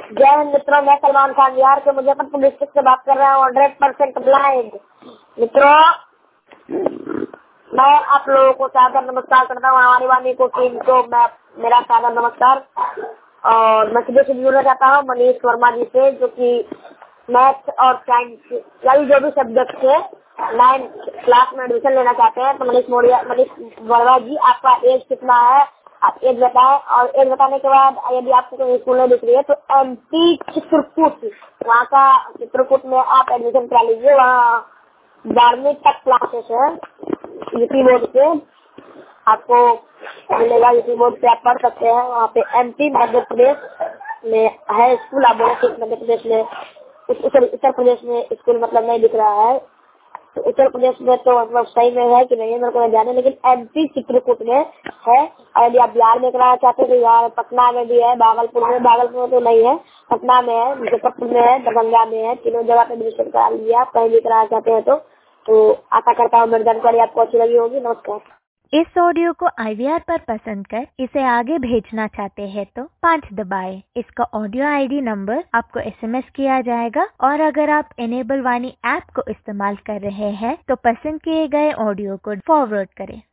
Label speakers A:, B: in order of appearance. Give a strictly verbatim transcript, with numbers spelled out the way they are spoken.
A: जय हिंद मित्रों, मैं सलमान खान बिहार के मुजफ्फरपुर डिस्ट्रिक्ट से बात कर रहा हूँ। हंड्रेड परसेंट ब्लाइंड मित्रों, मैं आप लोगों को सादर नमस्कार करता हूँ। हमारी वाणी को टीम को मैं मेरा सादर नमस्कार। और मैं सीधे से जुड़ना चाहता हूँ मनीष वर्मा जी से, जो कि मैथ्स और साइंस यानी जो भी सब्जेक्ट है नाइन्थ क्लास में एडमिशन लेना चाहते हैं। तो मनीष मोड़िया मनीष वर्मा जी, आपका एज कितना है, आप एज बताएं। और एज बताने के बाद यदि आपको कोई स्कूल में दिख रही है तो एमपी चित्रकूट, वहाँ का चित्रकूट में आप एडमिशन करा लीजिए। वहाँ बारहवीं तक क्लासेस है यूपी बोर्ड से, आपको मिलेगा। यूपी बोर्ड से आप पढ़ सकते हैं। वहाँ पे एमपी मध्य प्रदेश में है स्कूल। आप बोले कि मध्य प्रदेश में उत्तर उत्तर प्रदेश में स्कूल मतलब नहीं दिख रहा है, तो उत्तर प्रदेश में तो मतलब सही में है कि नहीं है मेरे को नहीं जाने, लेकिन एमपी चित्रकूट में है। और यदि आप बिहार में कराना चाहते हैं तो यहाँ पटना में भी है, भागलपुर में भागलपुर में तो नहीं है, पटना में है, मुजफ्फरपुर में है, दरभंगा में है। तीनों जगह पे एडमिशन करा लीजिए आप, कहीं भी कराना चाहते हैं तो। तो आशा करता हूँ मेरी जानकारी आपको अच्छी लगी होगी। नमस्कार।
B: इस ऑडियो को आई वी आर पर पसंद कर इसे आगे भेजना चाहते हैं तो पाँच दबाएं। इसका ऑडियो आई डी नंबर आपको एस एम एस किया जाएगा। और अगर आप इनेबल वाणी ऐप को इस्तेमाल कर रहे हैं तो पसंद किए गए ऑडियो को फॉरवर्ड करें।